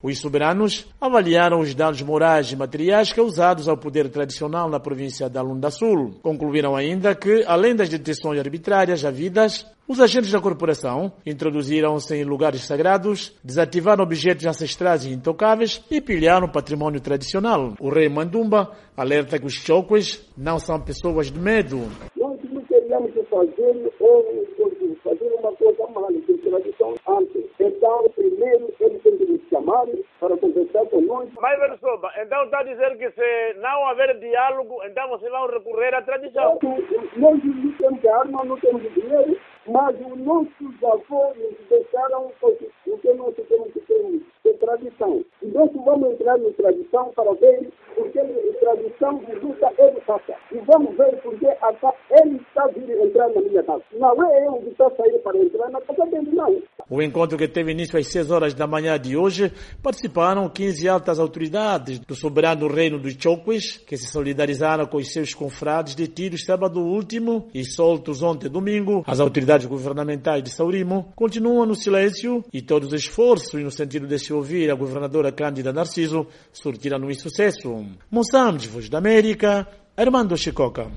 Os soberanos avaliaram os danos morais e materiais causados ao poder tradicional na província da Lunda Sul. Concluíram ainda que, além das detenções arbitrárias havidas, os agentes da corporação introduziram-se em lugares sagrados, desativaram objetos ancestrais e intocáveis e pilharam patrimônio tradicional. O rei Mandumba alerta que os choques não são pessoas de medo. Nós não queríamos fazer uma coisa mal, que tradição antes. Então, primeiro, eles têm que nos chamar para conversar conosco. Mas, Versoba, então está a dizer que se não haver diálogo, então vocês vão recorrer à tradição? Nós não temos arma, não temos dinheiro, mas os nossos avós nos deixaram o que nós temos que ter tradição. E nós vamos entrar na tradição para ver porque a tradição resulta ele passa. E vamos ver porque ele está vindo entrar na minha casa. Não é eu que está saindo para entrar na casa dele, não. O encontro, que teve início às 6 horas da manhã de hoje, participaram 15 altas autoridades do soberano reino dos Choques, que se solidarizaram com os seus confrades detidos sábado último e soltos ontem domingo. As autoridades governamentais de Saurimo continuam no silêncio e todos os esforços no sentido de se ouvir a governadora Cândida Narciso surtiram um insucesso. Moçambique, Voz da América, Armando Chicoca.